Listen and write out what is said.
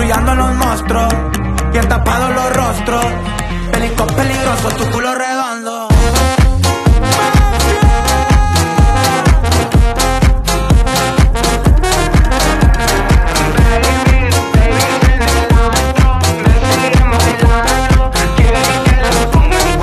patrullando los monstruos, bien tapados los rostros. Pelicos peligrosos, tu culo redondo.